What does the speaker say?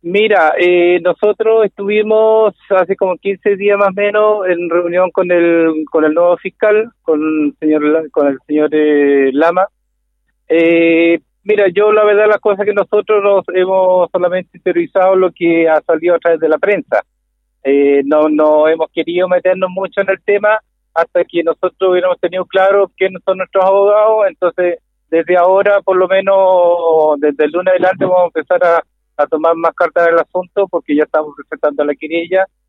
Mira, nosotros estuvimos hace como 15 días más o menos en reunión con el nuevo fiscal, con el señor Lama. Mira, yo la verdad las cosas que nosotros nos hemos solamente interiorizado lo que ha salido a través de la prensa. No hemos querido meternos mucho en el tema hasta que nosotros hubiéramos tenido claro quiénes son nuestros abogados. Entonces, desde ahora, por lo menos desde el lunes adelante, vamos a empezar a tomar más cartas del asunto porque ya estamos presentando la querella